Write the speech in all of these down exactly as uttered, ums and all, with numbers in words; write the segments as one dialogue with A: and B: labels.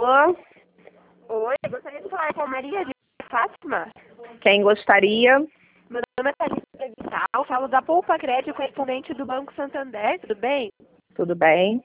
A: Alô?
B: Oi, gostaria de falar com a Maria de Fátima.
A: Quem gostaria?
B: Meu nome é Thalita Vital, falo da Poupa Crédito, correspondente do Banco Santander, tudo bem?
A: Tudo bem?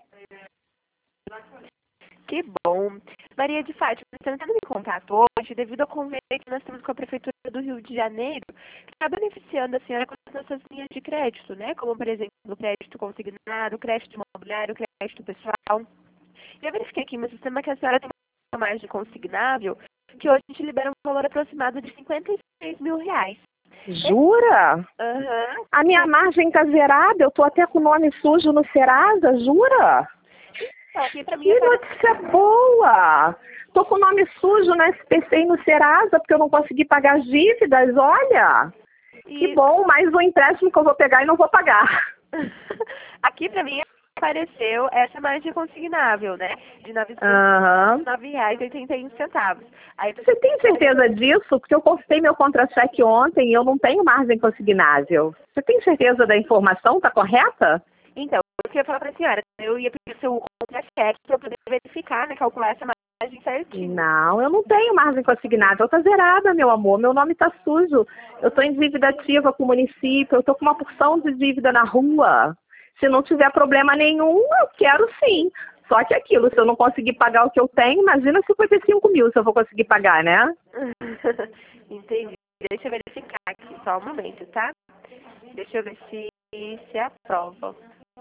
B: Que bom. Maria de Fátima, estou entrando em contato hoje devido ao convênio que nós temos com a Prefeitura do Rio de Janeiro, que está beneficiando a senhora com as nossas linhas de crédito, né? Como, por exemplo, o crédito consignado, crédito imobiliário, crédito pessoal. E eu verifiquei aqui no sistema que a senhora tem uma margem consignável, que hoje a gente libera um valor aproximado de cinquenta e seis mil reais.
A: Jura?
B: Aham.
A: A minha margem tá zerada, eu tô até com o nome sujo no Serasa, jura?
B: Então, aqui pra mim
A: Que
B: aparece-
A: notícia boa! Tô com o nome sujo no S P C e no Serasa porque eu não consegui pagar as dívidas, olha! Que
B: E
A: bom, mais um empréstimo que eu vou pegar e não vou pagar.
B: aqui pra mim apareceu essa margem consignável, né? De novecentos
A: Aham.
B: e nove reais e oitenta e um centavos. Aí
A: Você tem certeza disso? Porque eu consultei meu contra-cheque ontem e eu não tenho margem consignável. Você tem certeza da informação? Tá correta?
B: Então, eu queria falar pra senhora, eu ia pedir o seu contra-cheque pra eu poder verificar, né? Calcular essa margem certinho.
A: Não, eu não tenho margem consignável. Tá zerada, meu amor. Meu nome tá sujo. Eu tô em dívida ativa com o município. Eu tô com uma porção de dívida na rua. Se não tiver problema nenhum, eu quero sim. Só que aquilo, se eu não conseguir pagar o que eu tenho, imagina cinquenta e cinco mil se eu vou conseguir pagar, né?
B: Entendi. Deixa eu verificar aqui, só um momento, tá? Deixa eu ver se se aprova.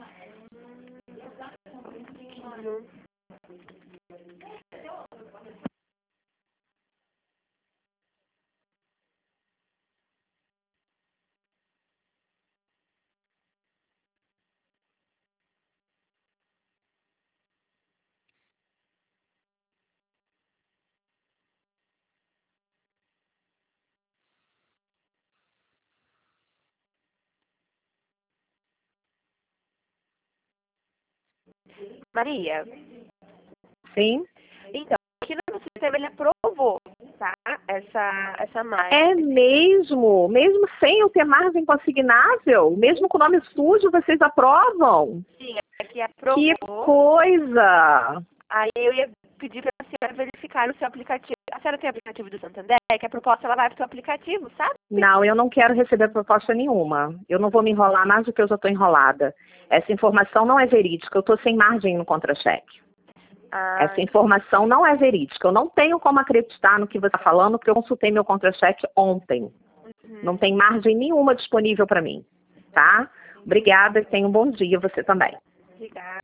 B: Maria,
A: Sim.
B: então, aqui no meu sistema ele aprovou, tá? Essa, essa margem.
A: É mesmo? Mesmo sem eu ter margem consignável? Mesmo com o nome sujo, vocês aprovam?
B: Sim, aqui
A: Que
B: aprovou.
A: coisa!
B: Aí eu ia pedir para a senhora verificar o seu aplicativo. A senhora tem o aplicativo do Santander? Que a proposta ela vai para o seu aplicativo, sabe?
A: Não, eu não quero receber proposta nenhuma. Eu não vou me enrolar mais do que eu já estou enrolada. Essa informação não é verídica. Eu estou sem margem no contra-cheque.
B: Ah,
A: Essa informação não é verídica. Eu não tenho como acreditar no que você está falando, porque eu consultei meu contra-cheque ontem.
B: uhum.
A: Não tem margem nenhuma disponível para mim. Tá? Obrigada e tenha um bom dia você também.
B: Obrigada.